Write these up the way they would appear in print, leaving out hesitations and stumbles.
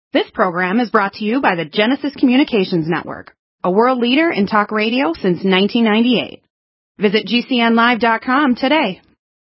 This program is brought to you by the Genesis Communications Network, a world leader in talk radio since 1998. Visit GCNlive.com today.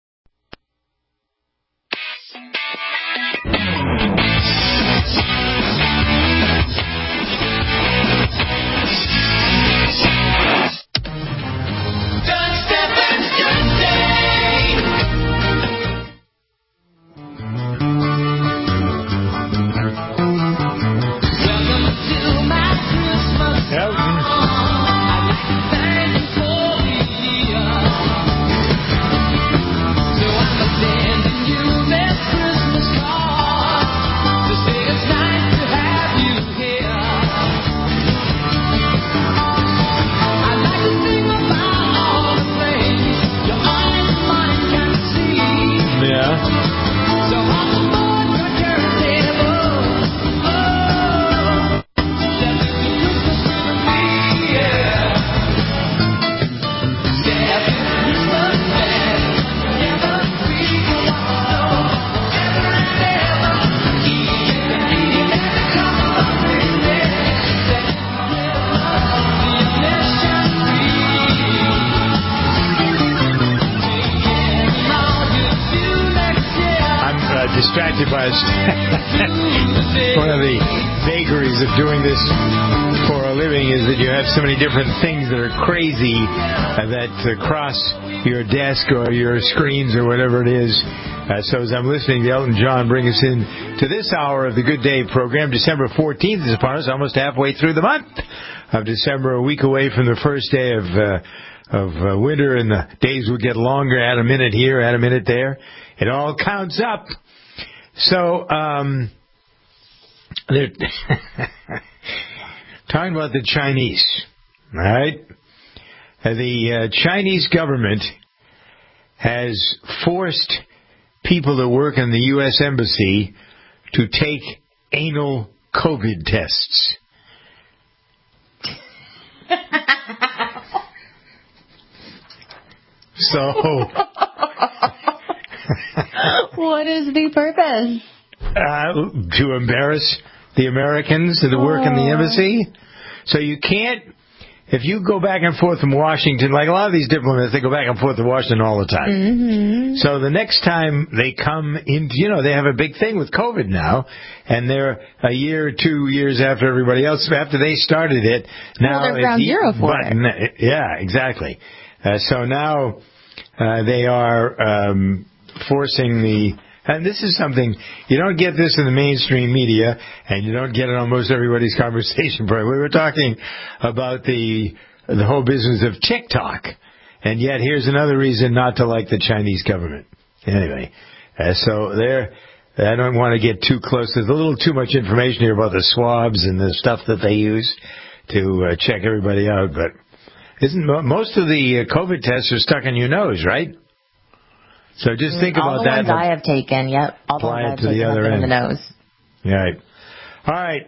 Distracted by one of the vagaries of doing this for a living is that you have so many different things that are crazy that cross your desk or your screens or whatever it is. So as I'm listening to Elton John bring us in to this hour of the Good Day program, December 14th is upon us, almost halfway through the month of December, a week away from the first day of winter, and the days will get longer. Add a minute here, add a minute there. It all counts up. So, they're talking about the Chinese, all right? The Chinese government has forced people that work in the U.S. Embassy to take anal COVID tests. So... What is the purpose? To embarrass the Americans that work in the embassy. So you can't, if you go back and forth from Washington, like a lot of these diplomats, they go back and forth to Washington all the time. Mm-hmm. So the next time they come in, they have a big thing with COVID now, and they're a year or 2 years after everybody else, after they started it. Now they're ground zero for it. Yeah, exactly. So now they are... forcing and this is something, you don't get this in the mainstream media, and you don't get it on most everybody's conversation. We were talking about the whole business of TikTok, and yet here's another reason not to like the Chinese government. Anyway, so I don't want to get too close. There's a little too much information here about the swabs and the stuff that they use to check everybody out, but most of the COVID tests are stuck in your nose, right? So just think about that. All the ones I have taken, yep. All the ones I have taken have been in the nose. Right. All right.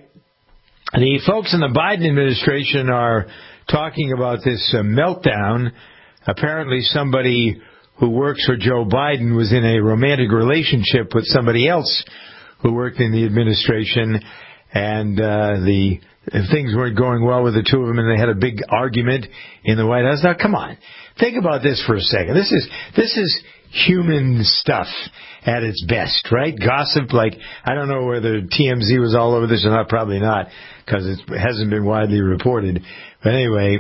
The folks in the Biden administration are talking about this meltdown. Apparently somebody who works for Joe Biden was in a romantic relationship with somebody else who worked in the administration, and things weren't going well with the two of them, and they had a big argument in the White House. Now, come on. Think about this for a second. This is human stuff at its best, right? Gossip, like, I don't know whether TMZ was all over this or not, probably not, because it hasn't been widely reported. But anyway,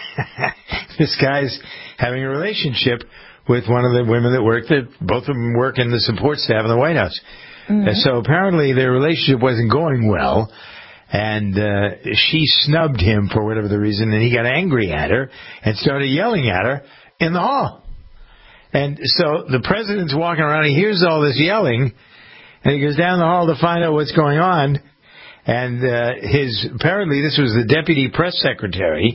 this guy's having a relationship with one of the women that work there. Both of them work in the support staff in the White House. Mm-hmm. So apparently their relationship wasn't going well, and she snubbed him for whatever the reason, and he got angry at her and started yelling at her in the hall. And so the president's walking around, he hears all this yelling, and he goes down the hall to find out what's going on. And apparently this was the deputy press secretary,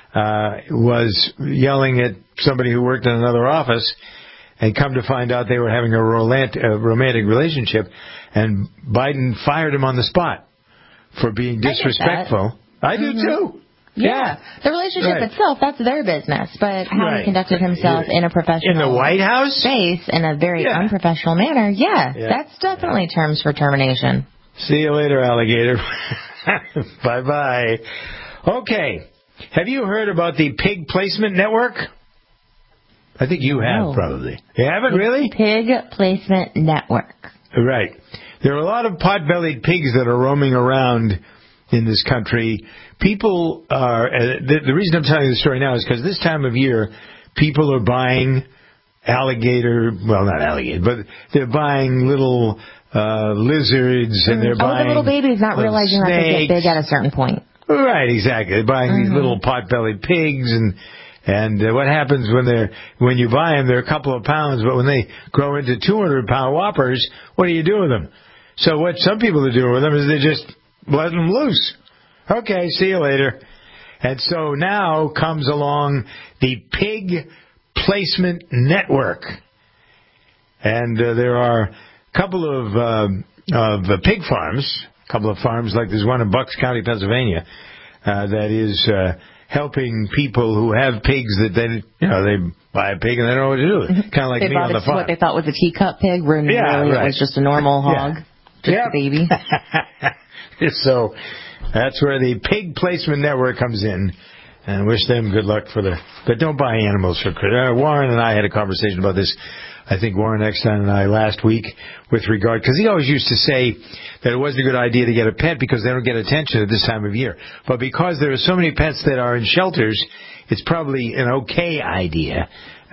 was yelling at somebody who worked in another office, and come to find out they were having a romantic relationship, and Biden fired him on the spot for being disrespectful. I do too. Yeah. The relationship itself, that's their business. But how he conducted himself in a professional... In the White House? ...space in a very unprofessional manner, that's definitely terms for termination. See you later, alligator. Bye-bye. Okay. Have you heard about the Pig Placement Network? I think you have, probably. You haven't, really? Pig Placement Network. Right. There are a lot of pot-bellied pigs that are roaming around in this country. People are... the reason I'm telling you the story now is because this time of year, people are buying alligator... Well, not alligator, but they're buying little lizards, and they're buying... the little baby's not realizing snakes. that they get big at a certain point. Right, exactly. They're buying these little pot-bellied pigs, and what happens when you buy them, they're a couple of pounds, but when they grow into 200-pound whoppers, what do you do with them? So what some people are doing with them is they just let them loose. Okay, see you later. And so now comes along the Pig Placement Network. And there are a couple of pig farms, a couple of farms, like there's one in Bucks County, Pennsylvania, that is helping people who have pigs that they buy a pig and they don't know what to do with it. Kind of like me on the farm. What they thought was a teacup pig, when really it was just a normal hog, just a baby. So that's where the Pig Placement Network comes in. And I wish them good luck but don't buy animals for Christmas. Warren and I had a conversation about this. I think Warren Eckstein and I last week with regard, because he always used to say that it wasn't a good idea to get a pet because they don't get attention at this time of year. But because there are so many pets that are in shelters, it's probably an okay idea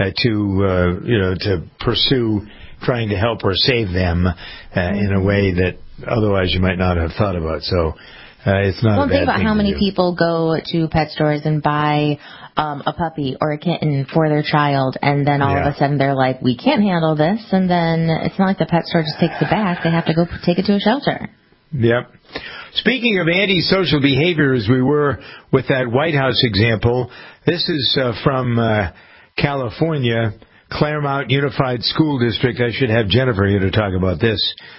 to pursue trying to help or save them in a way that otherwise you might not have thought about. So it's not a bad thing. Think about how many people go to pet stores and buy a puppy or a kitten for their child, and then all of a sudden they're like, we can't handle this, and then it's not like the pet store just takes it back. They have to go take it to a shelter. Yep. Speaking of antisocial behavior, as we were with that White House example, this is from California, Claremont Unified School District. I should have Jennifer here to talk about this.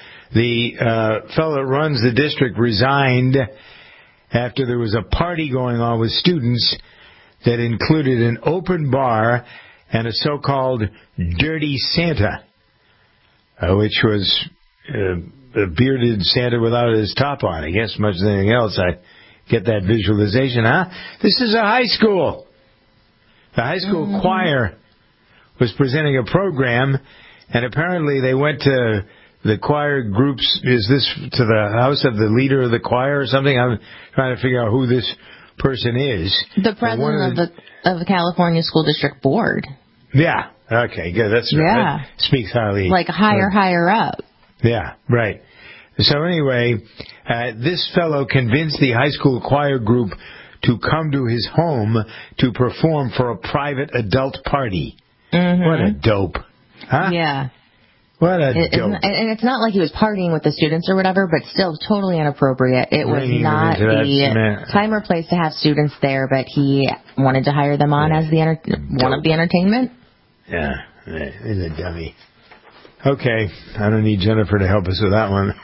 The fellow that runs the district resigned after there was a party going on with students that included an open bar and a so-called Dirty Santa, which was a bearded Santa without his top on. I guess much as anything else, I get that visualization, huh? This is a high school. The high school choir was presenting a program, and apparently they went to the choir groups. Is this to the house of the leader of the choir or something? I'm trying to figure out who this person is. The president of the California School District Board. Yeah. Okay, good. That's right. That speaks highly. Like higher up. Yeah, right. So anyway, this fellow convinced the high school choir group to come to his home to perform for a private adult party. Mm-hmm. What a dope. Huh? Yeah. What a dope. And it's not like he was partying with the students or whatever, but still totally inappropriate. It was not the time or place to have students there, but he wanted to hire them on as the entertainment. Yeah, he's a dummy. Okay, I don't need Jennifer to help us with that one.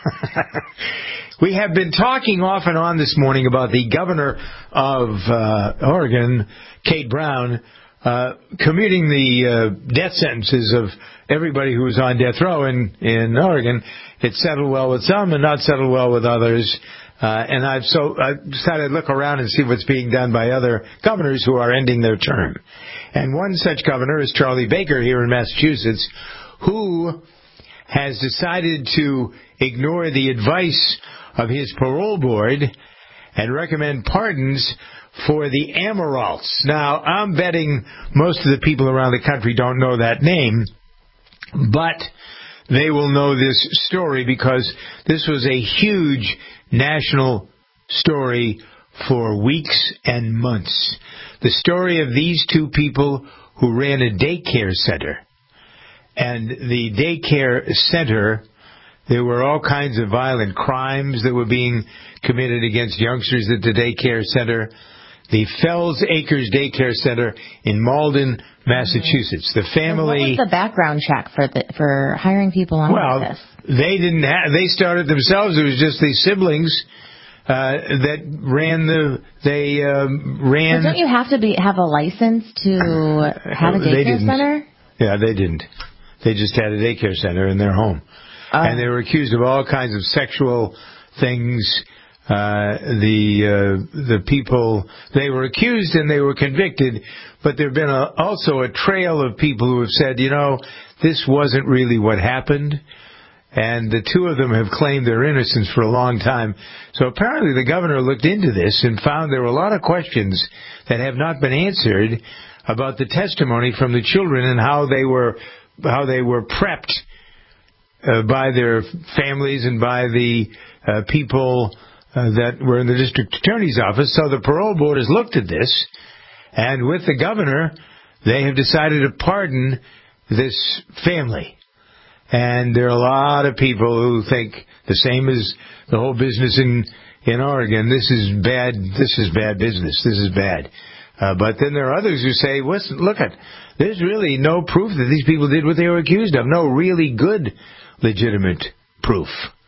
We have been talking off and on this morning about the governor of Oregon, Kate Brown, commuting the death sentences of everybody who was on death row in Oregon. It settled well with some and not settled well with others. And I decided to look around and see what's being done by other governors who are ending their term. And one such governor is Charlie Baker here in Massachusetts, who has decided to ignore the advice of his parole board and recommend pardons for the Amaralts. Now, I'm betting most of the people around the country don't know that name, but they will know this story because this was a huge national story for weeks and months. The story of these two people who ran a daycare center. And the daycare center, there were all kinds of violent crimes that were being committed against youngsters at the daycare center. The Fells Acres Daycare Center in Malden, Massachusetts. The family. What was the background check for hiring people on this? They didn't have. They started themselves. It was just these siblings that ran ran. But don't you have to have a license to have a daycare center? Yeah, they didn't. They just had a daycare center in their home, and they were accused of all kinds of sexual things. The people, they were accused and they were convicted, but there have been also a trail of people who have said, this wasn't really what happened. And the two of them have claimed their innocence for a long time. So apparently the governor looked into this and found there were a lot of questions that have not been answered about the testimony from the children and how they were prepped by their families and by the people that were in the district attorney's office. So the parole board has looked at this, and with the governor, they have decided to pardon this family. And there are a lot of people who think the same as the whole business in Oregon. This is bad. This is bad business. This is bad. But then there are others who say, listen, there's really no proof that these people did what they were accused of. No really good, legitimate proof.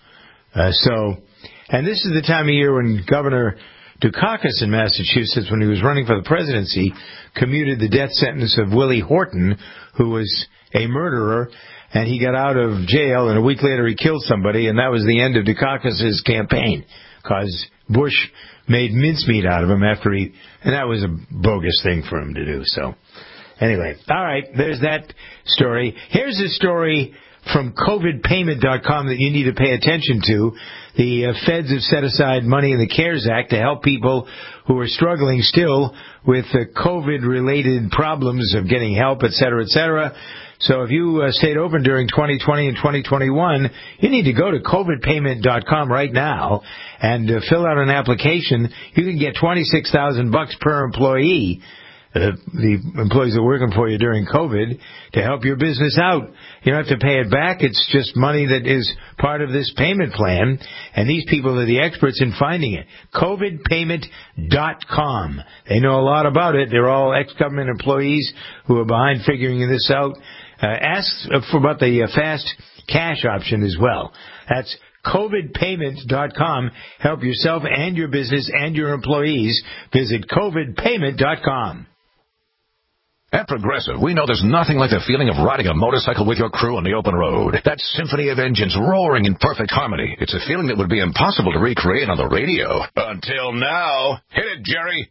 And this is the time of year when Governor Dukakis in Massachusetts, when he was running for the presidency, commuted the death sentence of Willie Horton, who was a murderer, and he got out of jail, and a week later he killed somebody, and that was the end of Dukakis' campaign, because Bush made mincemeat out of him and that was a bogus thing for him to do. So, anyway, all right, there's that story. Here's a story from COVIDpayment.com that you need to pay attention to. The feds have set aside money in the CARES Act to help people who are struggling still with COVID-related problems of getting help, et cetera, et cetera. So if you stayed open during 2020 and 2021, you need to go to COVIDpayment.com right now and fill out an application. You can get $26,000 per employee, the employees that are working for you during COVID, to help your business out. You don't have to pay it back. It's just money that is part of this payment plan, and these people are the experts in finding it. COVIDpayment.com. They know a lot about it. They're all ex-government employees who are behind figuring this out. Ask about the fast cash option as well. That's COVIDpayment.com. Help yourself and your business and your employees. Visit COVIDpayment.com. At Progressive, we know there's nothing like the feeling of riding a motorcycle with your crew on the open road. That symphony of engines roaring in perfect harmony. It's a feeling that would be impossible to recreate on the radio. Until now. Hit it, Jerry.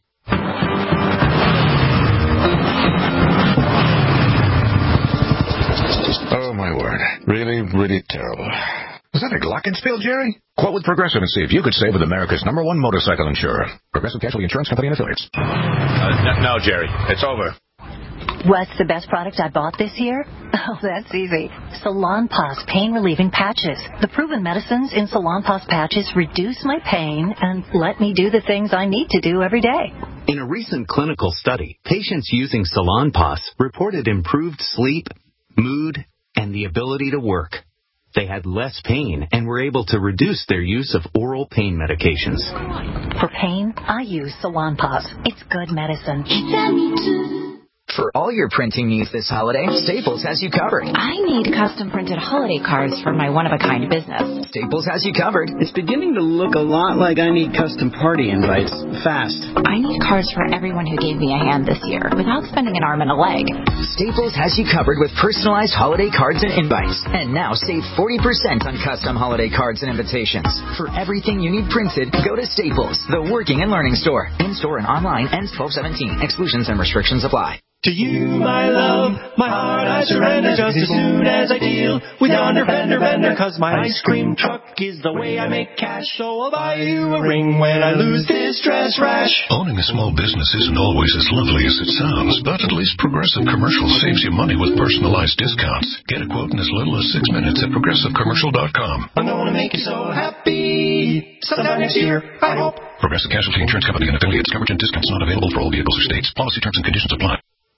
Oh, my word. Really, really terrible. Was that a glockenspiel, Jerry? Quote with Progressive and see if you could save with America's #1 motorcycle insurer. Progressive Casualty Insurance Company and Affiliates. No, Jerry. It's over. What's the best product I bought this year? Oh, that's easy. Salonpas pain-relieving patches. The proven medicines in Salonpas patches reduce my pain and let me do the things I need to do every day. In a recent clinical study, patients using Salonpas reported improved sleep, mood, and the ability to work. They had less pain and were able to reduce their use of oral pain medications. For pain, I use Salonpas. It's good medicine. For all your printing needs this holiday, Staples has you covered. I need custom printed holiday cards for my one-of-a-kind business. Staples has you covered. It's beginning to look a lot like I need custom party invites. Fast. I need cards for everyone who gave me a hand this year without spending an arm and a leg. Staples has you covered with personalized holiday cards and invites. And now save 40% on custom holiday cards and invitations. For everything you need printed, go to Staples, the working and learning store. In-store and online, ends 12/17. Exclusions and restrictions apply. To you, my love, my heart I surrender just as soon as I deal with yonder vendor, 'cause my ice cream truck is the way I make cash, so I'll buy you a ring when I lose this stress rash. Owning a small business isn't always as lovely as it sounds, but at least Progressive Commercial saves you money with personalized discounts. Get a quote in as little as 6 minutes at ProgressiveCommercial.com. I'm gonna make you so happy sometime next year, I hope. Progressive Casualty Insurance Company and Affiliates. Coverage and discounts not available for all vehicles or states. Policy terms and conditions apply.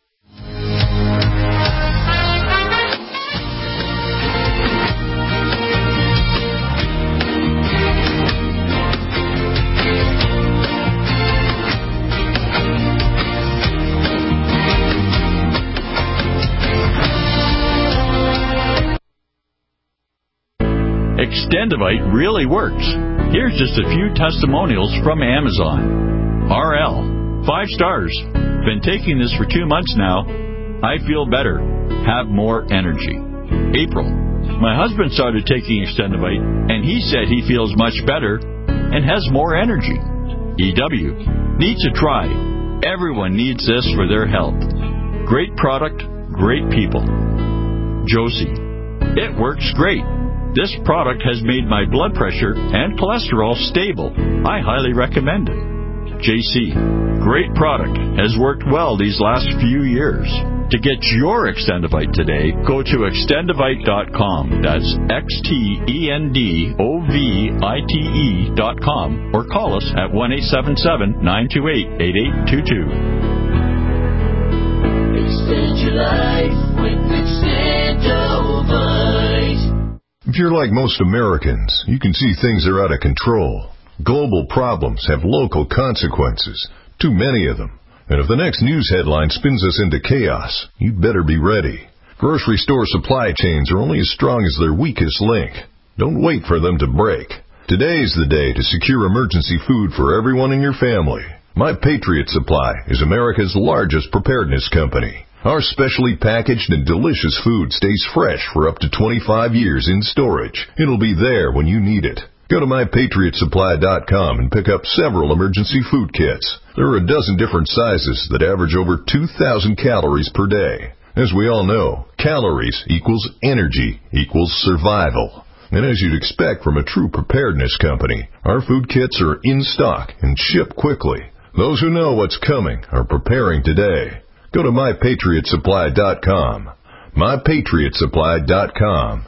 Extendivite really works. Here's just a few testimonials from Amazon. RL, 5 stars. Been taking this for 2 months now. I feel better. Have more energy. April. My husband started taking Extendivite, and he said he feels much better and has more energy. EW. Need to try. Everyone needs this for their health. Great product, great people. Josie. It works great. This product has made my blood pressure and cholesterol stable. I highly recommend it. JC. Great product. Has worked well these last few years. To get your Extendivite today, go to extendivite.com. That's XTENDOVITE.com or call us at 1-877-928-8822. Extend your life with Extendovite. If you're like most Americans, you can see things are out of control. Global problems have local consequences, too many of them. And if the next news headline spins us into chaos, you'd better be ready. Grocery store supply chains are only as strong as their weakest link. Don't wait for them to break. Today's the day to secure emergency food for everyone in your family. My Patriot Supply is America's largest preparedness company. Our specially packaged and delicious food stays fresh for up to 25 years in storage. It'll be there when you need it. Go to MyPatriotSupply.com and pick up several emergency food kits. There are a dozen different sizes that average over 2,000 calories per day. As we all know, calories equals energy equals survival. And as you'd expect from a true preparedness company, our food kits are in stock and ship quickly. Those who know what's coming are preparing today. Go to MyPatriotSupply.com. MyPatriotSupply.com.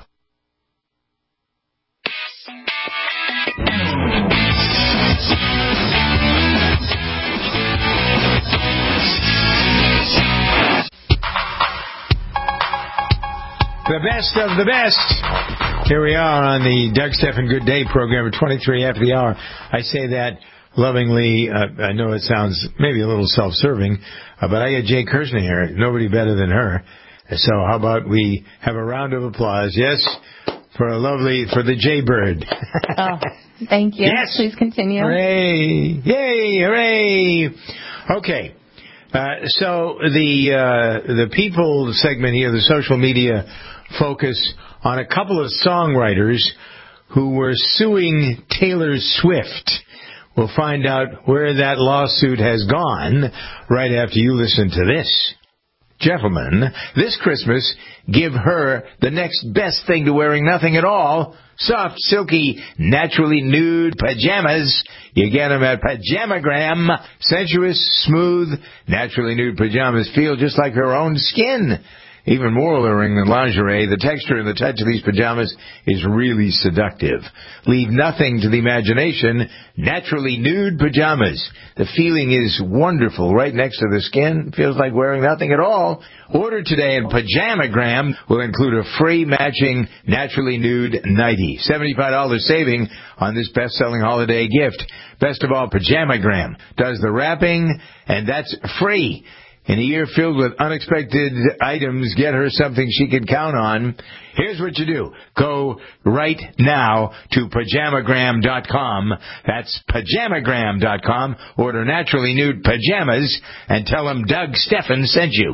The best of the best. Here we are on the Doug Stephan Good Day program at 23 after the hour. I say that lovingly. I know it sounds maybe a little self-serving, but I got Jay Kirshner here. Nobody better than her. So how about we have a round of applause, yes, for the Jaybird. Oh, thank you. Yes. Please continue. Hooray. Yay, hooray. Okay. So the people segment here, the social media focus on a couple of songwriters who were suing Taylor Swift. We'll find out where that lawsuit has gone right after you listen to this. Gentlemen, this Christmas, give her the next best thing to wearing nothing at all. Soft, silky, naturally nude pajamas. You get them at Pajamagram. Sensuous, smooth, naturally nude pajamas feel just like her own skin. Even more alluring than lingerie, the texture and the touch of these pajamas is really seductive. Leave nothing to the imagination. Naturally nude pajamas. The feeling is wonderful. Right next to the skin. Feels like wearing nothing at all. Order today, and Pajamagram will include a free matching naturally nude nightie. $75 saving on this best-selling holiday gift. Best of all, Pajamagram does the wrapping, and that's free. In a year filled with unexpected items, get her something she can count on. Here's what you do. Go right now to Pajamagram.com. That's Pajamagram.com. Order naturally nude pajamas and tell them Doug Stephan sent you.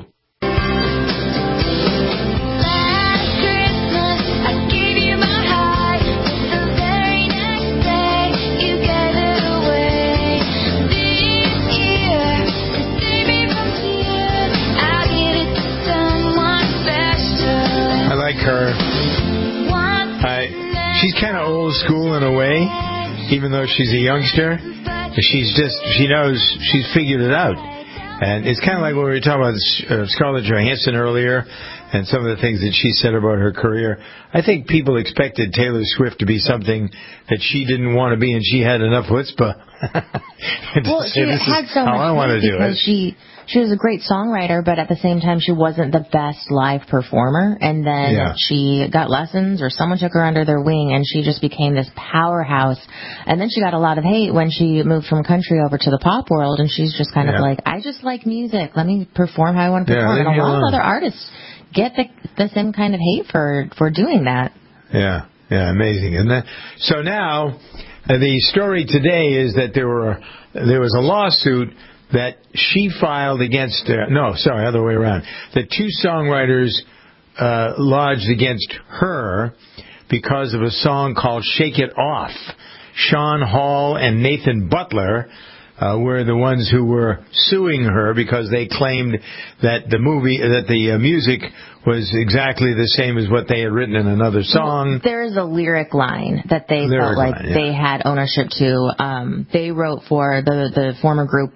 She's kind of old school in a way, even though she's a youngster. She knows, she's figured it out. And it's kind of like when we were talking about Scarlett Johansson earlier and some of the things that she said about her career. I think people expected Taylor Swift to be something that she didn't want to be, and she had enough chutzpah. Well, she had so much I want to do it. She was a great songwriter, but at the same time, she wasn't the best live performer. And then she got lessons, or someone took her under their wing, and she just became this powerhouse. And then she got a lot of hate when she moved from country over to the pop world, and she's just kind of like, I just like music. Let me perform how I want to perform. And a lot of other artists get the same kind of hate for doing that. Yeah, amazing. And so now, the story today is that there was a lawsuit that she filed against, other way around. The two songwriters lodged against her because of a song called Shake It Off. Sean Hall and Nathan Butler were the ones who were suing her because they claimed that the music was exactly the same as what they had written in another song. There is a lyric line that they felt like they had ownership to. They wrote for the former group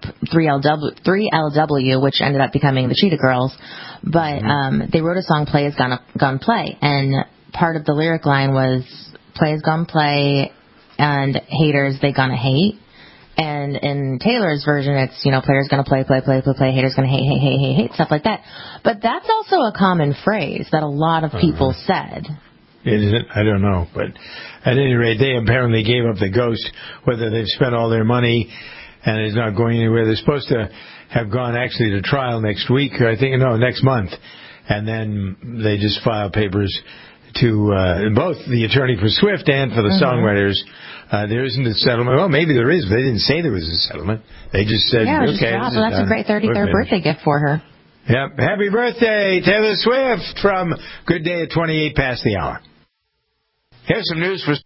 3LW, which ended up becoming the Cheetah Girls. But they wrote a song, Play Is Gone Play. And part of the lyric line was, Play is gone play, and haters, they gonna hate. And in Taylor's version, it's, players gonna play, haters gonna hate, stuff like that. But that's also a common phrase that a lot of people said. Is it? I don't know. But at any rate, they apparently gave up the ghost, whether they've spent all their money and it's not going anywhere. They're supposed to have gone actually to trial next week, next month. And then they just filed papers to both the attorney for Swift and for the songwriters. There isn't a settlement. Well, maybe there is, but they didn't say there was a settlement. They just said, okay. So that's a great 33rd birthday gift for her. Yep. Happy birthday, Taylor Swift, from Good Day at 28 past the hour. Here's some news for...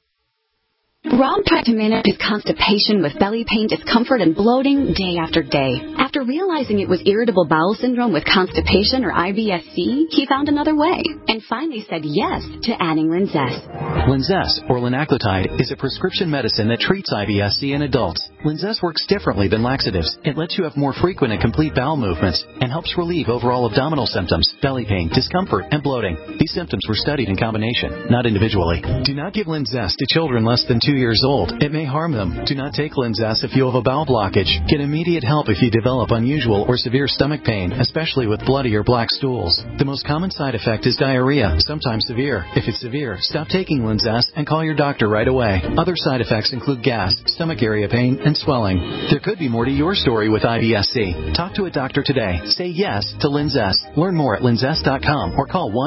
Rob tried to manage his constipation with belly pain, discomfort, and bloating day after day. After realizing it was irritable bowel syndrome with constipation, or IBS-C, he found another way and finally said yes to adding Linzess. Linzess, or linaclotide, is a prescription medicine that treats IBS-C in adults. Linzess works differently than laxatives. It lets you have more frequent and complete bowel movements and helps relieve overall abdominal symptoms, belly pain, discomfort, and bloating. These symptoms were studied in combination, not individually. Do not give Linzess to children less than 2 years old. It may harm them. Do not take Linzess if you have a bowel blockage. Get immediate help if you develop unusual or severe stomach pain, especially with bloody or black stools. The most common side effect is diarrhea, sometimes severe. If it's severe, stop taking Linzess and call your doctor right away. Other side effects include gas, stomach area pain, and swelling. There could be more to your story with IBS-C. Talk to a doctor today. Say yes to Linzess. Learn more at linzess.com or call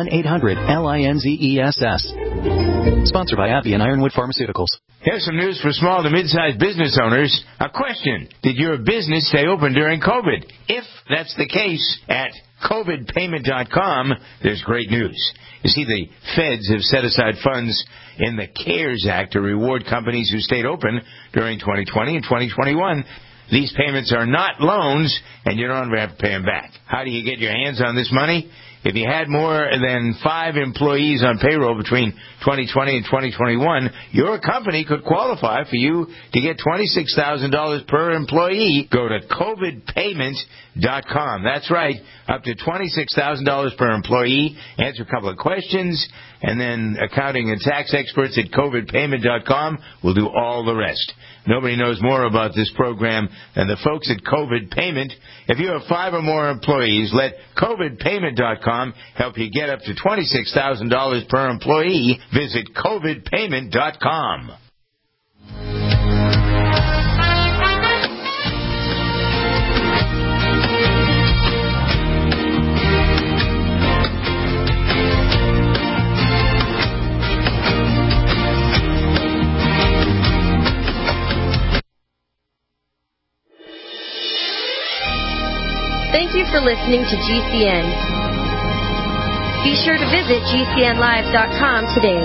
1-800-LINZESS. Sponsored by AbbVie and Ironwood Pharmaceuticals. Here's some news for small to mid-sized business owners. A question: did your business stay open during COVID? If that's the case, at covidpayment.com, there's great news. You see, the feds have set aside funds in the CARES Act to reward companies who stayed open during 2020 and 2021. These payments are not loans, and you don't ever have to pay them back. How do you get your hands on this money? If you had more than 5 employees on payroll between 2020 and 2021, your company could qualify for you to get $26,000 per employee. Go to covidpayment.com. That's right, up to $26,000 per employee. Answer a couple of questions, and then accounting and tax experts at covidpayment.com will do all the rest. Nobody knows more about this program than the folks at COVID Payment. If you have 5 or more employees, let covidpayment.com help you get up to $26,000 per employee. Visit covidpayment.com. Thank you for listening to GCN. Be sure to visit GCNlive.com today.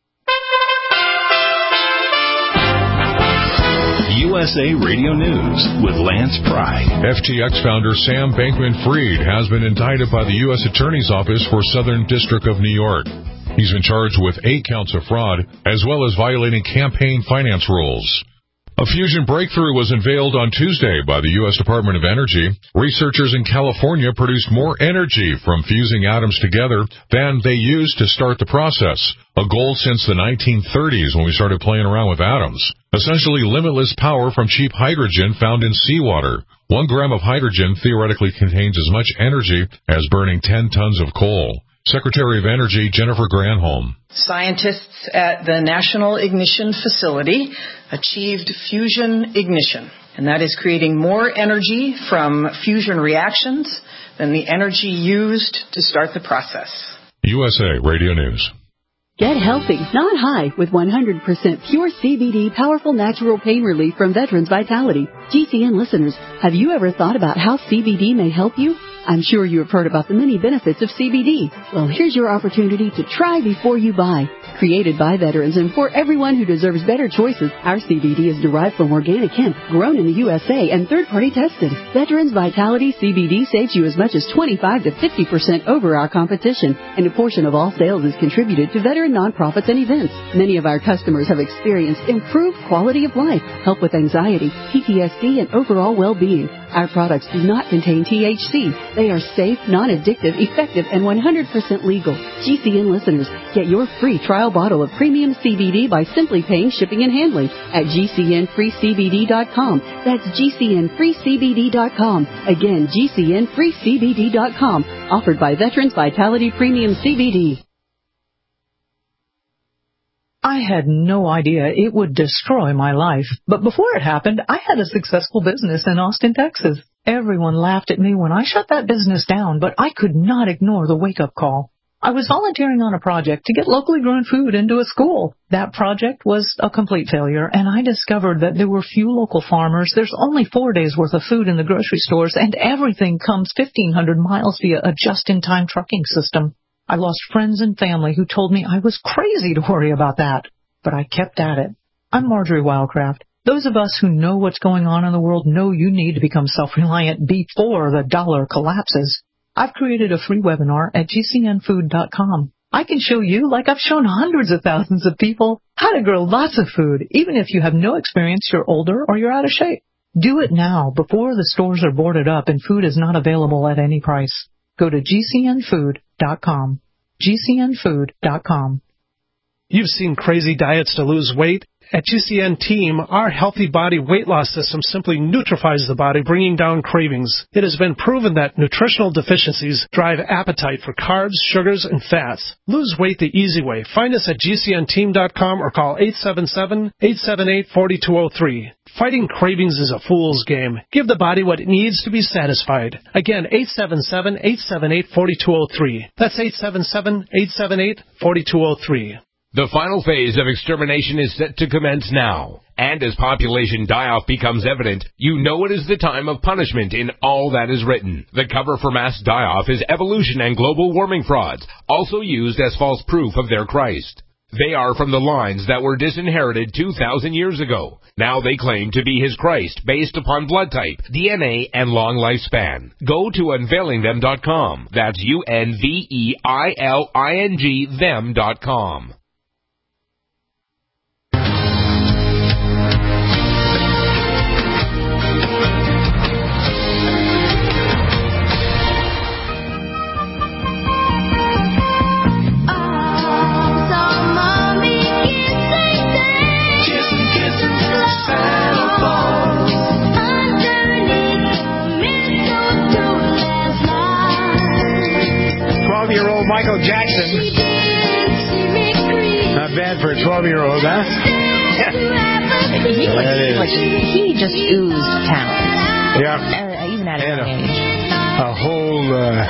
USA Radio News with Lance Pry. FTX founder Sam Bankman-Fried has been indicted by the U.S. Attorney's Office for Southern District of New York. He's been charged with 8 counts of fraud, as well as violating campaign finance rules. A fusion breakthrough was unveiled on Tuesday by the U.S. Department of Energy. Researchers in California produced more energy from fusing atoms together than they used to start the process, a goal since the 1930s when we started playing around with atoms. Essentially limitless power from cheap hydrogen found in seawater. 1 gram of hydrogen theoretically contains as much energy as burning 10 tons of coal. Secretary of Energy Jennifer Granholm. Scientists at the National Ignition Facility achieved fusion ignition, and that is creating more energy from fusion reactions than the energy used to start the process. USA Radio News. Get healthy, not high, with 100% pure CBD powerful natural pain relief from Veterans Vitality. GCN listeners, have you ever thought about how CBD may help you? I'm sure you have heard about the many benefits of CBD. Well, here's your opportunity to try before you buy. Created by veterans and for everyone who deserves better choices, our CBD is derived from organic hemp, grown in the USA and third-party tested. Veterans Vitality CBD saves you as much as 25 to 50% over our competition, and a portion of all sales is contributed to veteran nonprofits and events. Many of our customers have experienced improved quality of life, help with anxiety, PTSD, and overall well-being. Our products do not contain THC. They are safe, non-addictive, effective, and 100% legal. GCN listeners, get your free trial bottle of premium CBD by simply paying shipping and handling at GCNFreeCBD.com. That's GCNFreeCBD.com. Again, GCNFreeCBD.com. Offered by Veterans Vitality Premium CBD. I had no idea it would destroy my life. But before it happened, I had a successful business in Austin, Texas. Everyone laughed at me when I shut that business down, but I could not ignore the wake-up call. I was volunteering on a project to get locally grown food into a school. That project was a complete failure, and I discovered that there were few local farmers. There's only 4 days' worth of food in the grocery stores, and everything comes 1,500 miles via a just-in-time trucking system. I lost friends and family who told me I was crazy to worry about that, but I kept at it. I'm Marjorie Wildcraft. Those of us who know what's going on in the world know you need to become self-reliant before the dollar collapses. I've created a free webinar at GCNfood.com. I can show you, like I've shown hundreds of thousands of people, how to grow lots of food, even if you have no experience, you're older, or you're out of shape. Do it now before the stores are boarded up and food is not available at any price. Go to GCNfood.com. GCNfood.com. You've seen crazy diets to lose weight. At GCN Team, our healthy body weight loss system simply neutralizes the body, bringing down cravings. It has been proven that nutritional deficiencies drive appetite for carbs, sugars, and fats. Lose weight the easy way. Find us at GCNteam.com or call 877-878-4203. Fighting cravings is a fool's game. Give the body what it needs to be satisfied. Again, 877-878-4203. That's 877-878-4203. The final phase of extermination is set to commence now. And as population die-off becomes evident, you know it is the time of punishment in all that is written. The cover for mass die-off is evolution and global warming frauds, also used as false proof of their Christ. They are from the lines that were disinherited 2,000 years ago. Now they claim to be his Christ based upon blood type, DNA, and long lifespan. Go to unveilingthem.com. That's UNVEILING them.com. Michael Jackson. Not bad for a 12-year-old, huh? He just oozed talent. Yeah. Even at a young age. A whole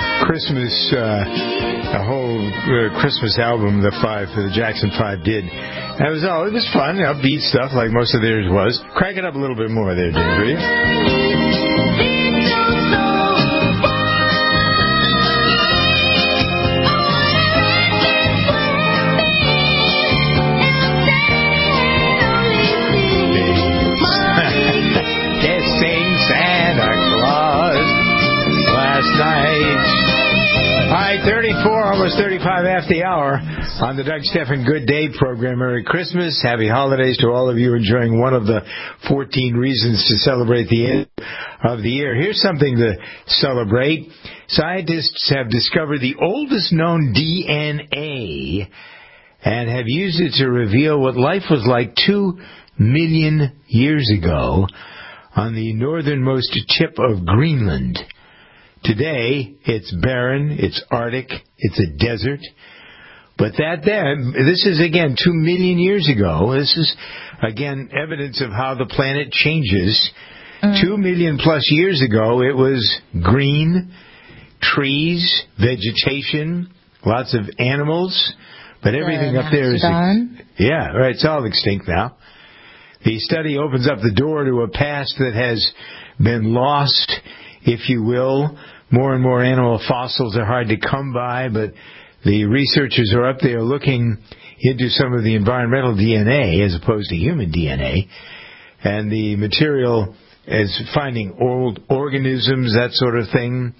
Christmas album, the Jackson 5 did. It was fun, upbeat stuff like most of theirs was. Crank it up a little bit more there, James, will you? All right, 34, almost 35 after the hour on the Doug Stephan Good Day program. Merry Christmas, happy holidays to all of you enjoying one of the 14 reasons to celebrate the end of the year. Here's something to celebrate. Scientists have discovered the oldest known DNA and have used it to reveal what life was like 2 million years ago on the northernmost tip of Greenland. Today, it's barren, it's Arctic, it's a desert. But this is again 2 million years ago. This is again evidence of how the planet changes. 2 million plus years ago, it was green, trees, vegetation, lots of animals, but everything up there is... Yeah, right, it's all extinct now. The study opens up the door to a past that has been lost, if you will, more and more animal fossils are hard to come by, but the researchers are up there looking into some of the environmental DNA as opposed to human DNA, and the material is finding old organisms, that sort of thing.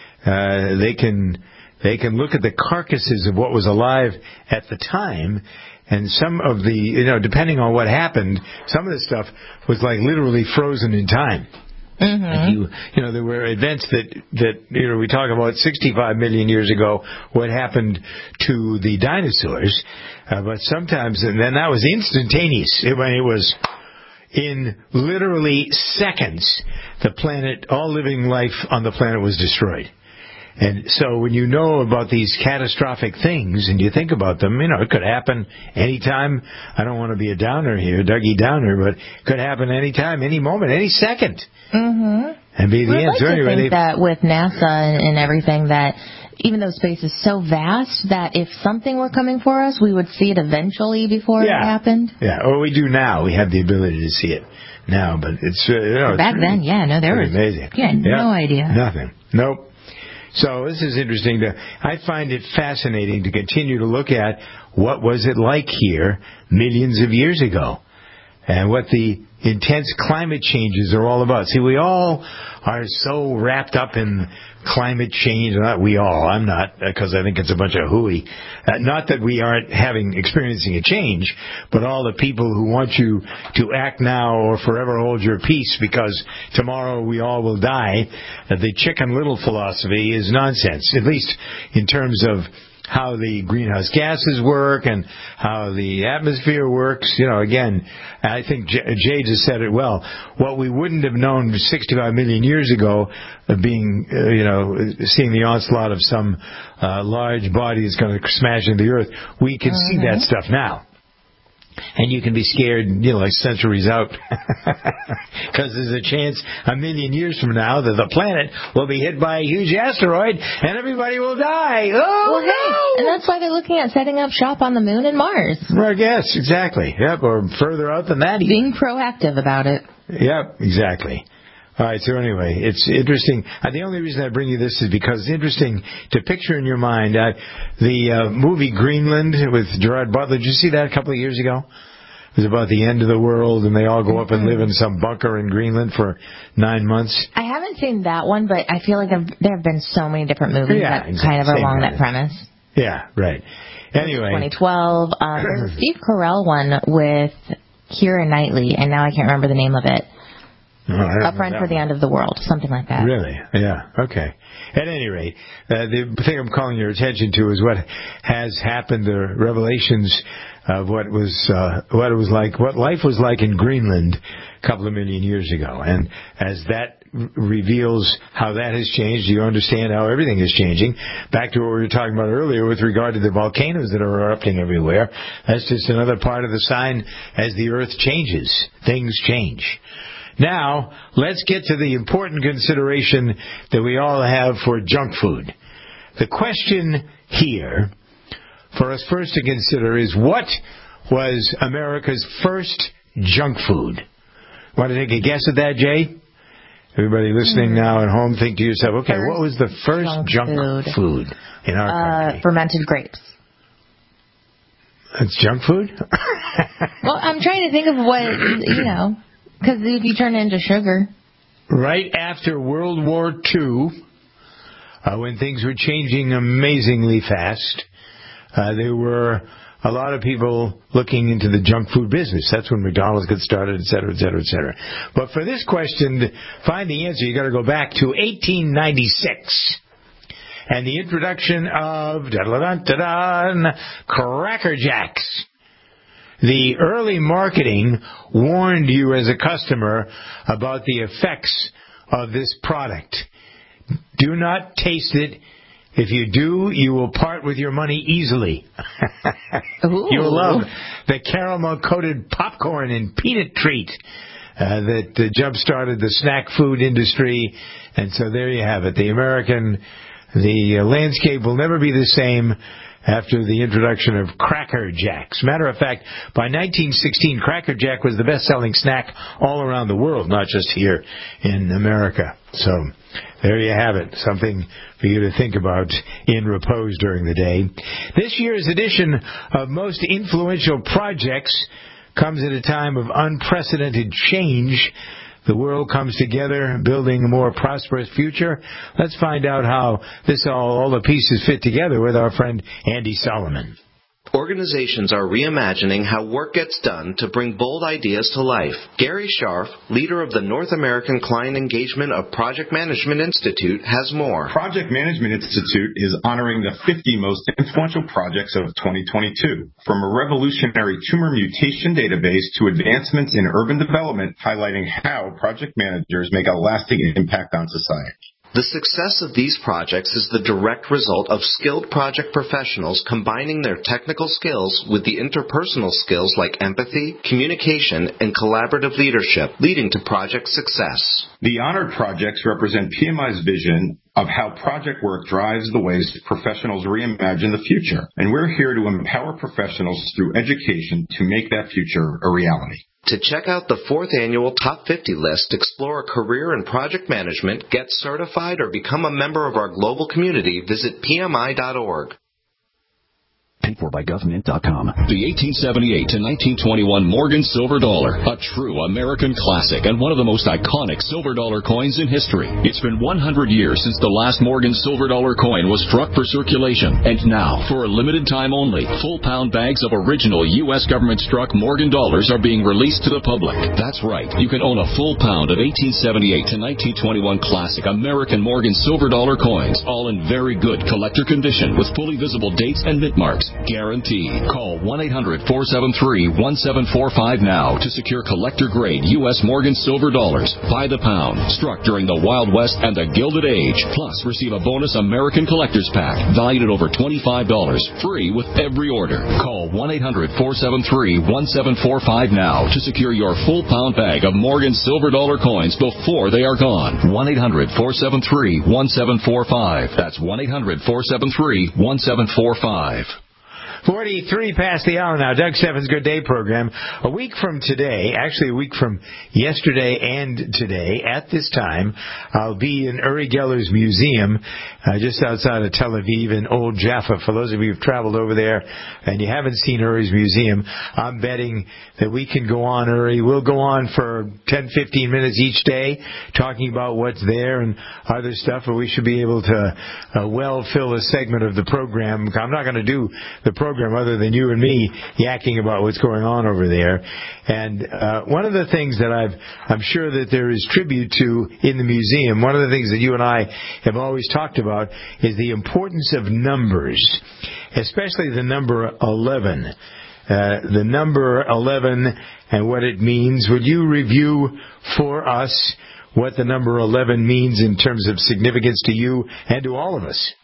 They can look at the carcasses of what was alive at the time, and some of the, depending on what happened, some of the stuff was like literally frozen in time. Mm-hmm. There were events that we talk about 65 million years ago, what happened to the dinosaurs, but sometimes, and then that was instantaneous. It was in literally seconds, the planet, all living life on the planet was destroyed. And so when you know about these catastrophic things and you think about them, it could happen anytime. I don't want to be a downer here, Dougie Downer, but it could happen anytime, any moment, any second. Mm-hmm. And be the end. I'd like to think that with NASA and everything, that even though space is so vast, that if something were coming for us, we would see it eventually before it happened. Yeah, or we do now. We have the ability to see it now, but it's back then, there was amazing. No idea. Nothing. Nope. So this is interesting. I find it fascinating to continue to look at what was it like here millions of years ago, and what the intense climate changes are all about. See, we all are so wrapped up in climate change. Not we all. I'm not, because I think it's a bunch of hooey. Not that we aren't experiencing a change, but all the people who want you to act now or forever hold your peace because tomorrow we all will die. The Chicken Little philosophy is nonsense, at least in terms of how the greenhouse gases work and how the atmosphere works. Again, I think Jay just said it well. What we wouldn't have known 65 million years ago, seeing the onslaught of some large body that's going to smash into the earth, we can see that stuff now. And you can be scared, like centuries out, because there's a chance a million years from now that the planet will be hit by a huge asteroid and everybody will die. Oh, hey, and that's why they're looking at setting up shop on the moon and Mars. I guess, exactly. Yep, or further out than that. Being proactive about it. Yep, exactly. All right, so anyway, it's interesting. The only reason I bring you this is because it's interesting to picture in your mind the movie Greenland with Gerard Butler. Did you see that a couple of years ago? It was about the end of the world, and they all go up and live in some bunker in Greenland for 9 months. I haven't seen that one, but I feel like there have been so many different movies that kind of are along that premise. Yeah, right. Anyway. 2012. There's a Steve Carell one with Keira Knightley, and now I can't remember the name of it. A Friend for the End of the World, something like that. Really? Yeah. Okay. At any rate, the thing I'm calling your attention to is what has happened, the revelations of what life was like in Greenland a couple of million years ago. And as that reveals how that has changed, you understand how everything is changing. Back to what we were talking about earlier with regard to the volcanoes that are erupting everywhere. That's just another part of the sign. As the earth changes, things change. Now, let's get to the important consideration that we all have for junk food. The question here for us first to consider is, what was America's first junk food? Want to take a guess at that, Jay? Everybody listening now at home, think to yourself, okay, what was the first junk food in our country? Fermented grapes. That's junk food? Well, I'm trying to think of what, because if you turn it into sugar. Right after World War II, when things were changing amazingly fast, there were a lot of people looking into the junk food business. That's when McDonald's got started, et cetera, et cetera, et cetera. But for this question, to find the answer, you got to go back to 1896. And the introduction of Cracker Jacks. The early marketing warned you as a customer about the effects of this product. Do not taste it. If you do, you will part with your money easily. You'll love the caramel-coated popcorn and peanut treat that jump-started the snack food industry. And so there you have it. The landscape will never be the same after the introduction of Cracker Jacks. Matter of fact, by 1916, Cracker Jack was the best-selling snack all around the world, not just here in America. So there you have it, something for you to think about in repose during the day. This year's edition of Most Influential Projects comes at a time of unprecedented change. The world comes together, building a more prosperous future. Let's find out how this all the pieces fit together with our friend Andy Solomon. Organizations are reimagining how work gets done to bring bold ideas to life. Gary Scharf, leader of the North American Client Engagement of Project Management Institute, has more. Project Management Institute is honoring the 50 most influential projects of 2022. From a revolutionary tumor mutation database to advancements in urban development, highlighting how project managers make a lasting impact on society. The success of these projects is the direct result of skilled project professionals combining their technical skills with the interpersonal skills like empathy, communication, and collaborative leadership, leading to project success. The honored projects represent PMI's vision of how project work drives the ways professionals reimagine the future, and we're here to empower professionals through education to make that future a reality. To check out the 4th annual Top 50 list, explore a career in project management, get certified, or become a member of our global community, visit PMI.org. Paid for by government.com. The 1878 to 1921 Morgan Silver Dollar, a true American classic and one of the most iconic silver dollar coins in history. It's been 100 years since the last Morgan Silver Dollar coin was struck for circulation, and now, for a limited time only, full pound bags of original U.S. government-struck Morgan dollars are being released to the public. That's right, you can own a full pound of 1878 to 1921 classic American Morgan Silver Dollar coins, all in very good collector condition with fully visible dates and mint marks. Guaranteed. Call 1-800-473-1745 now to secure collector-grade U.S. Morgan Silver Dollars by the pound, struck during the Wild West and the Gilded Age. Plus, receive a bonus American Collector's Pack valued at over $25, free with every order. Call 1-800-473-1745 now to secure your full pound bag of Morgan Silver Dollar coins before they are gone. 1-800-473-1745. That's 1-800-473-1745. 43 past the hour now. Doug Steffens' Good Day program. A week from today, actually a week from yesterday and today, at this time, I'll be in Uri Geller's museum, just outside of Tel Aviv in Old Jaffa. For those of you who've traveled over there and you haven't seen Uri's museum, I'm betting that we can go on, Uri. We'll go on for 10, 15 minutes each day talking about what's there and other stuff, or we should be able to well fill a segment of the program. I'm not going to do the program other than you and me yakking about what's going on over there. And one of the things that I'm sure that there is tribute to in the museum, one of the things that you and I have always talked about is the importance of numbers, especially the number 11. The number 11 and what it means. Would you review for us what the number 11 means in terms of significance to you and to all of us?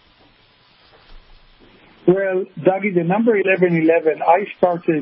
Well, Dougie, the number 1111, I started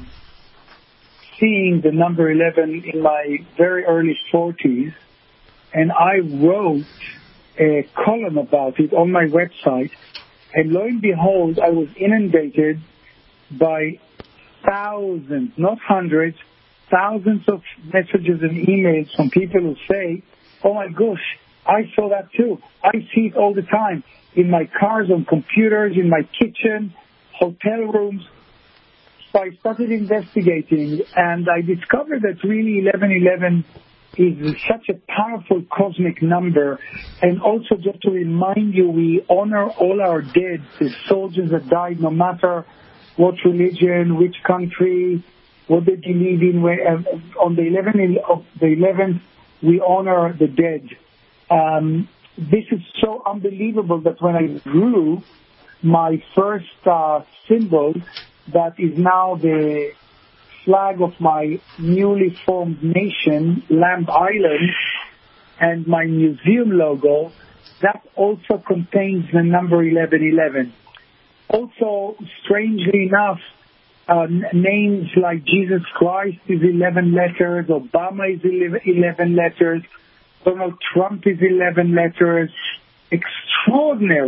seeing the number 11 in my very early 40s, and I wrote a column about it on my website, and lo and behold, I was inundated by thousands, not hundreds, thousands of messages and emails from people who say, oh my gosh, I saw that too. I see it all the time. In my cars, on computers, in my kitchen, hotel rooms. So I started investigating, and I discovered that really 1111 is such a powerful cosmic number. And also, just to remind you, we honor all our dead, the soldiers that died, no matter what religion, which country, what they believe in. On the 11th, we honor the dead. This is so unbelievable that when I drew my first symbol, that is now the flag of my newly formed nation, Lamb Island, and my museum logo, that also contains the number 1111. Also, strangely enough, names like Jesus Christ is 11 letters, Obama is 11 letters, Donald Trump is 11 letters. Extraordinary.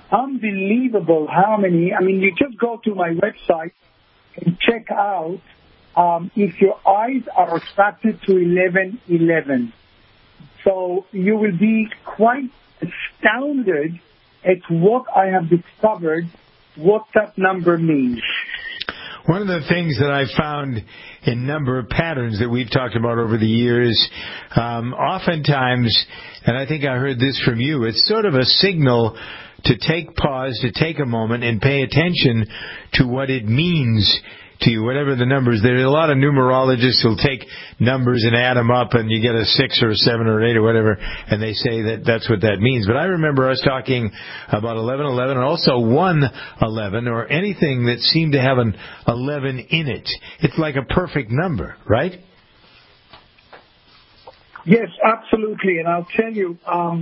unbelievable how many. I mean, you just go to my website and check out if your eyes are attracted to 1111. So you will be quite astounded at what I have discovered, what that number means. One of the things that I found in a number of patterns that we've talked about over the years, oftentimes, and I think I heard this from you, it's sort of a signal to take pause, to take a moment and pay attention to what it means to you, whatever the numbers. There are a lot of numerologists who'll take numbers and add them up, and you get a 6 or a 7 or an 8 or whatever, and they say that that's what that means. But I remember us talking about 1111 and also 111, or anything that seemed to have an 11 in it. It's like a perfect number, right? Yes, absolutely. And I'll tell you,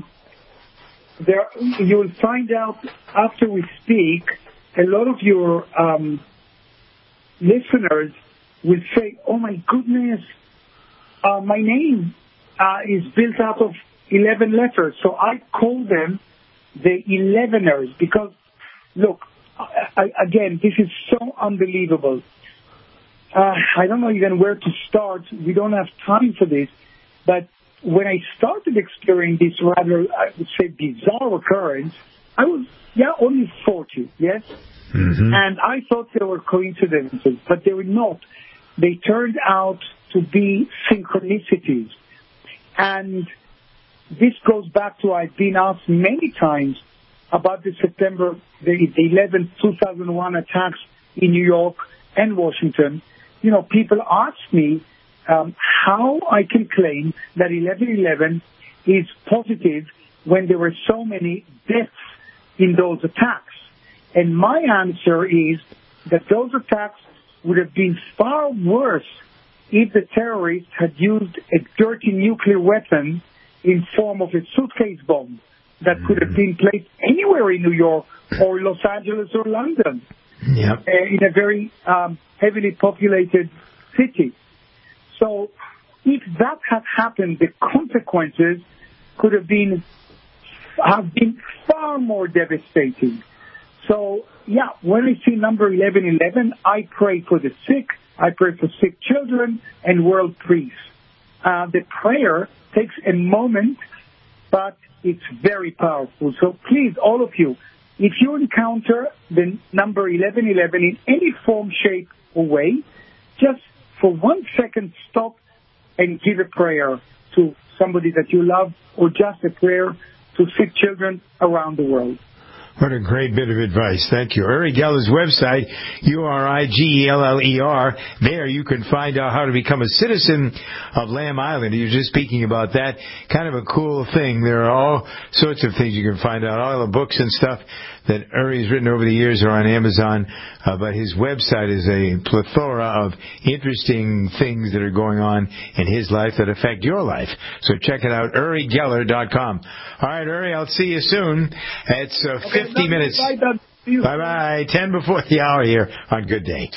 you will find out after we speak, a lot of your listeners will say, oh my goodness, my name is built out of 11 letters. So I call them the 11ers because, look, again, this is so unbelievable. I don't know even where to start. We don't have time for this. But when I started experiencing this rather, I would say, bizarre occurrence, I was, only 40, yes? Mm-hmm. And I thought they were coincidences, but they were not. They turned out to be synchronicities. And this goes back to, I've been asked many times about the September the 11th, 2001 attacks in New York and Washington. You know, people ask me how I can claim that 11/11 is positive when there were so many deaths in those attacks. And my answer is that those attacks would have been far worse if the terrorists had used a dirty nuclear weapon in form of a suitcase bomb that could have been placed anywhere in New York or Los Angeles or London, in a very heavily populated city. So if that had happened, the consequences could have been far more devastating. So, when I see number 1111, I pray for the sick, I pray for sick children, and world peace. The prayer takes a moment, but it's very powerful. So please, all of you, if you encounter the number 1111 in any form, shape, or way, just for 1 second stop and give a prayer to somebody that you love, or just a prayer to sick children around the world. What a great bit of advice. Thank you. Uri Geller's website, URIGELLER. There you can find out how to become a citizen of Lamb Island. You were just speaking about that. Kind of a cool thing. There are all sorts of things you can find out. All the books and stuff that Uri's written over the years are on Amazon. But his website is a plethora of interesting things that are going on in his life that affect your life. So check it out, UriGeller.com. All right, Uri, I'll see you soon. It's 50 minutes. Bye-bye. 10 before the hour here on Good Day.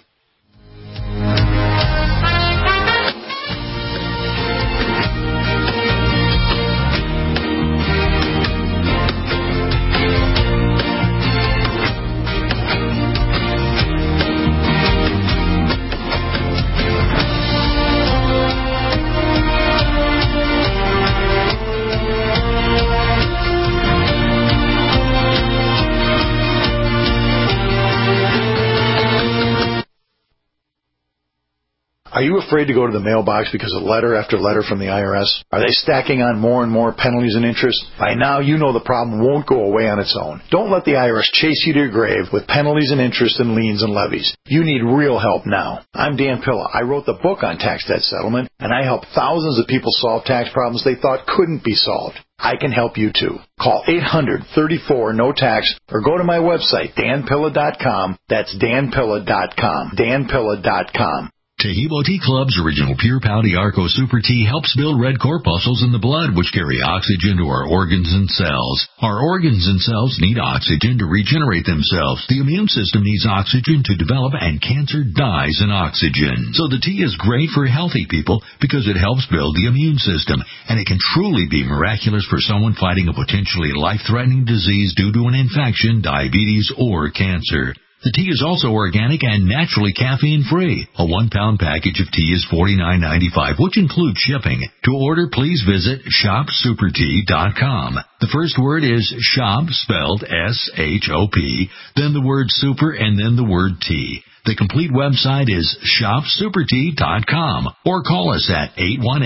Are you afraid to go to the mailbox because of letter after letter from the IRS? Are they stacking on more and more penalties and interest? By now, you know the problem won't go away on its own. Don't let the IRS chase you to your grave with penalties and interest and liens and levies. You need real help now. I'm Dan Pilla. I wrote the book on tax debt settlement, and I help thousands of people solve tax problems they thought couldn't be solved. I can help you too. Call 800-34-NO-TAX or go to my website, danpilla.com. That's danpilla.com. danpilla.com. Tahibo Tea Club's original Pure Pau Arco Super Tea helps build red corpuscles in the blood, which carry oxygen to our organs and cells. Our organs and cells need oxygen to regenerate themselves. The immune system needs oxygen to develop, and cancer dies in oxygen. So the tea is great for healthy people because it helps build the immune system, and it can truly be miraculous for someone fighting a potentially life-threatening disease due to an infection, diabetes, or cancer. The tea is also organic and naturally caffeine-free. A 1-pound package of tea is $49.95, which includes shipping. To order, please visit shopsupertea.com. The first word is shop, spelled S-H-O-P, then the word super, and then the word tea. The complete website is shopsupertea.com, or call us at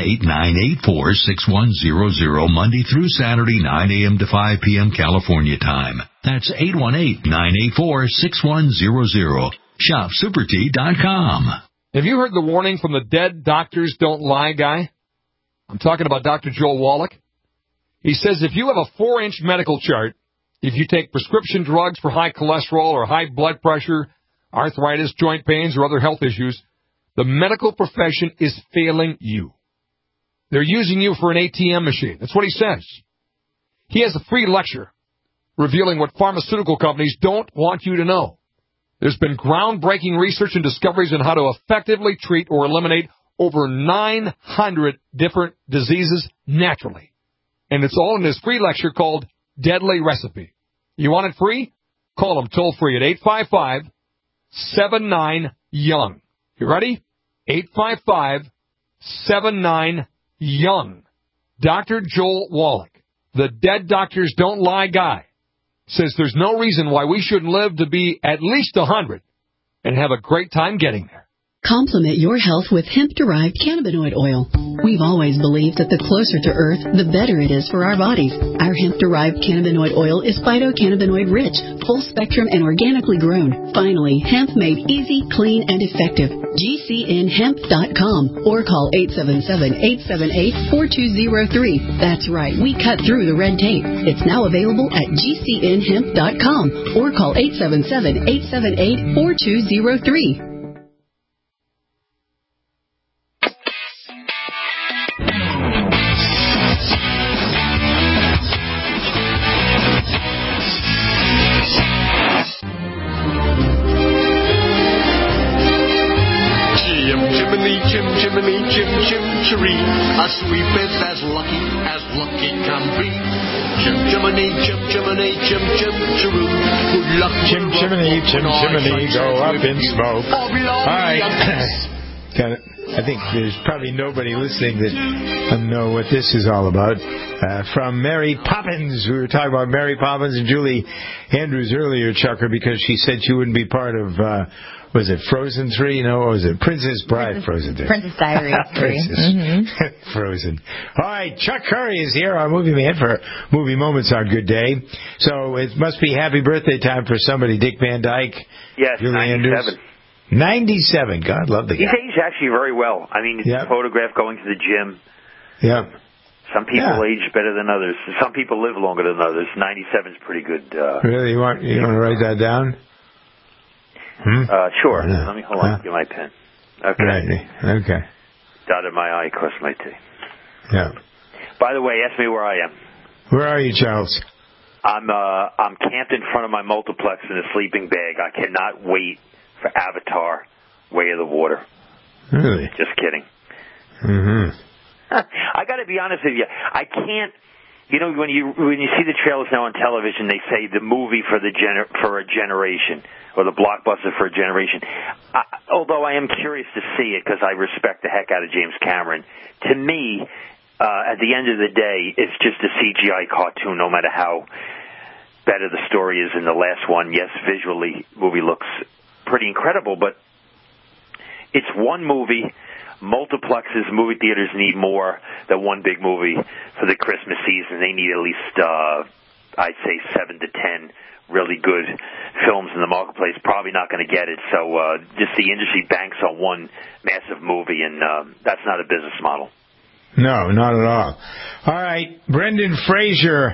818-984-6100 Monday through Saturday, 9 a.m. to 5 p.m. California time. That's 818-984-6100. Shopsupertea.com. Have you heard the warning from the Dead Doctors Don't Lie guy? I'm talking about Dr. Joel Wallach. He says if you have a 4-inch medical chart, if you take prescription drugs for high cholesterol or high blood pressure, arthritis, joint pains, or other health issues, the medical profession is failing you. They're using you for an ATM machine. That's what he says. He has a free lecture revealing what pharmaceutical companies don't want you to know. There's been groundbreaking research and discoveries on how to effectively treat or eliminate over 900 different diseases naturally. And it's all in this free lecture called Deadly Recipe. You want it free? Call him toll free at 855-79-YOUNG. You ready? 855-79-YOUNG. Dr. Joel Wallach, the Dead Doctors Don't Lie guy, says there's no reason why we shouldn't live to be at least 100 and have a great time getting there. Complement your health with hemp-derived cannabinoid oil. We've always believed that the closer to Earth, the better it is for our bodies. Our hemp-derived cannabinoid oil is phytocannabinoid-rich, full-spectrum, and organically grown. Finally, hemp made easy, clean, and effective. GCNhemp.com or call 877-878-4203. That's right, we cut through the red tape. It's now available at GCNhemp.com or call 877-878-4203. Chimney, chim-chim-cheree, a sweep is as lucky can be. Chim-chimney, chim-chimney, chim-chim-cheroo. Good luck, chim-chimney, chim-chimney, go up in smoke. All right. I think there's probably nobody listening that know what this is all about. From Mary Poppins. We were talking about Mary Poppins and Julie Andrews earlier, Chucker, because she said she wouldn't be part of, was it Frozen 3? No, or was it Princess Bride Frozen 3? Princess Diaries 3. Frozen. All right, Chuck Curry is here, our movie man for Movie Moments on Good Day. So it must be happy birthday time for somebody. Dick Van Dyke. Yes, Julie 97. Andrews. 97. God love the guy. He's aged actually very well. I mean, he's photographed going to the gym. Yep. Some people age better than others. Some people live longer than others. 97 is pretty good. Really? You want to write that down? Sure. Let me hold on. Get my pen. Okay. Right. Okay. Dotted my I, crossed my T. Yeah. By the way, ask me where I am. Where are you, Charles? I'm camped in front of my multiplex in a sleeping bag. I cannot wait for Avatar: Way of the Water. Really? Just kidding. Mm-hmm. I got to be honest with you. I can't. You know, when you see the trailers now on television, they say the movie for a generation, or the blockbuster for a generation. Although I am curious to see it because I respect the heck out of James Cameron. To me, at the end of the day, it's just a CGI cartoon. No matter how better the story is in the last one, yes, visually, movie looks pretty incredible, but it's one movie. Multiplexes, movie theaters need more than one big movie for the Christmas season. They need at least, I'd say, 7 to 10 really good films in the marketplace. Probably not going to get it. So just the industry banks on one massive movie, and that's not a business model. No, not at all. All right, Brendan Fraser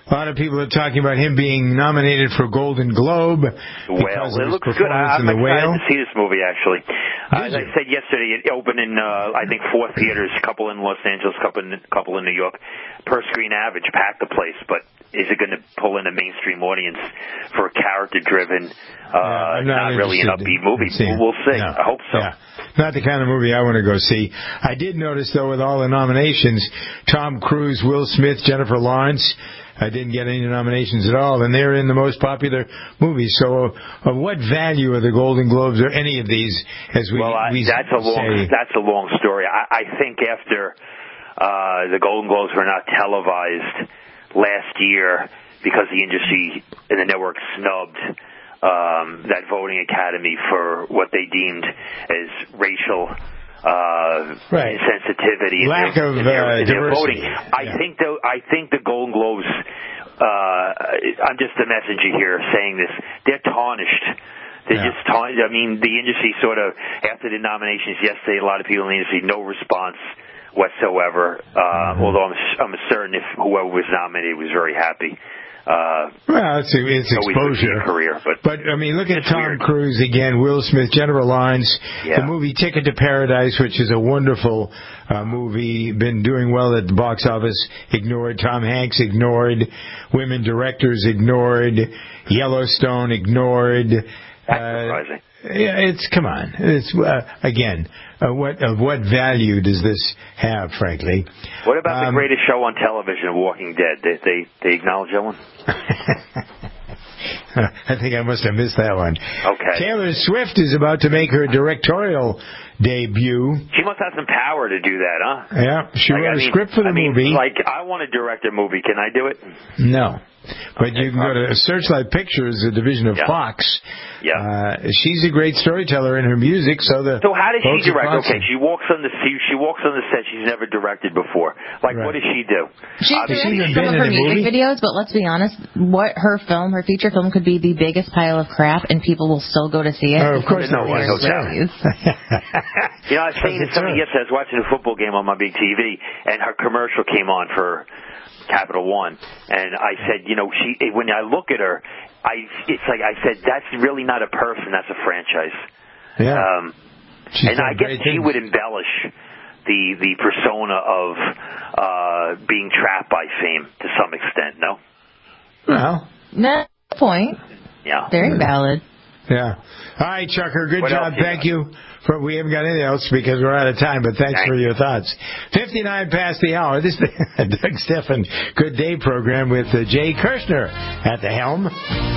A lot of people are talking about him being nominated for Golden Globe. Well, it looks good. I'm excited to see this movie, actually. As I said yesterday, it opened in, I think, 4 theaters, a couple in Los Angeles, a couple in New York. Per screen average, packed the place, but is it going to pull in a mainstream audience for a character-driven, not really an upbeat movie? We'll see. No. I hope so. Yeah. Not the kind of movie I want to go see. I did notice, though, with all the nominations, Tom Cruise, Will Smith, Jennifer Lawrence, I didn't get any nominations at all, and they're in the most popular movies. So, of what value are the Golden Globes or any of these? That's a long story. I think after the Golden Globes were not televised last year because the industry and the network snubbed that voting academy for what they deemed as racial sensitivity, lack of their voting. I think the Golden Globes. I'm just the messenger here saying this. They're tarnished. They're just tarnished. I mean, the industry sort of after the nominations yesterday, a lot of people in the industry no response whatsoever. Although I'm certain if whoever was nominated was very happy. Well, it's exposure. Career, but I mean, look at Tom Cruise again, Will Smith, Jennifer Lawrence, the movie Ticket to Paradise, which is a wonderful movie, been doing well at the box office, ignored. Tom Hanks ignored. Women directors ignored. Yellowstone ignored. That's surprising. Come on. It's again, what value does this have, frankly? What about the greatest show on television, Walking Dead? They acknowledge that one? I think I must have missed that one. Okay. Taylor Swift is about to make her directorial debut. She must have some power to do that, huh? Yeah, she wrote a script for the movie. I want to direct a movie. Can I do it? No. But you can go to Searchlight Pictures, a division of Fox. Yeah. She's a great storyteller in her music, so how does she direct? Okay, she walks on the set. She's never directed before. What does she do? She's directed some of her music videos, but let's be honest, her feature film could be the biggest pile of crap, and people will still go to see it. Oh, of course, no doubt. I was saying to somebody yesterday, I was watching a football game on my big TV, and her commercial came on for Capital One, and I said, when I look at her, I said, that's really not a person, that's a franchise. Yeah. And I guess she would embellish the persona of being trapped by fame to some extent, no? Well, no point. Yeah. Very valid. Yeah. All right, Chucker, good job. Thank you. We haven't got anything else because we're out of time, but thanks for your thoughts. 59 past the hour. This is the Doug Stephan Good Day program with Jay Kirshner at the helm.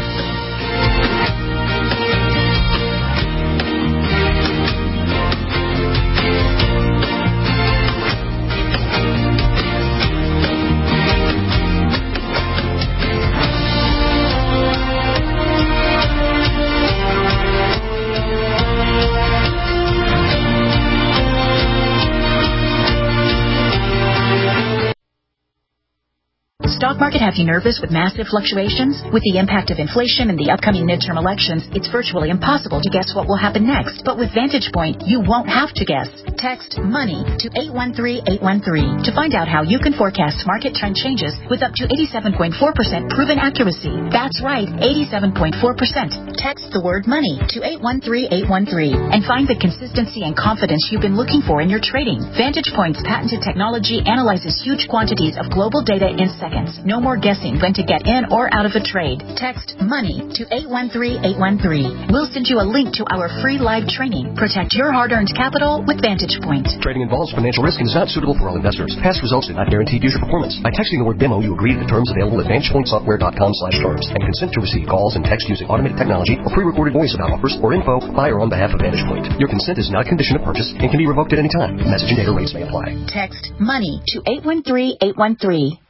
Stock market have you nervous with massive fluctuations? With the impact of inflation and the upcoming midterm elections, it's virtually impossible to guess what will happen next. But with Vantage Point, you won't have to guess. Text MONEY to 813-813 to find out how you can forecast market trend changes with up to 87.4% proven accuracy. That's right, 87.4%. Text the word MONEY to 813-813 and find the consistency and confidence you've been looking for in your trading. Vantage Point's patented technology analyzes huge quantities of global data in seconds. No more guessing when to get in or out of a trade. Text MONEY to 813-813. We'll send you a link to our free live training. Protect your hard-earned capital with Vantage Point. Trading involves financial risk and is not suitable for all investors. Past results do not guarantee future performance. By texting the word demo, you agree to the terms available at VantagePointSoftware.com/terms and consent to receive calls and text using automated technology or pre-recorded voice about offers or info by or on behalf of Vantage Point. Your consent is not a condition of purchase and can be revoked at any time. Message and data rates may apply. Text MONEY to 813-813.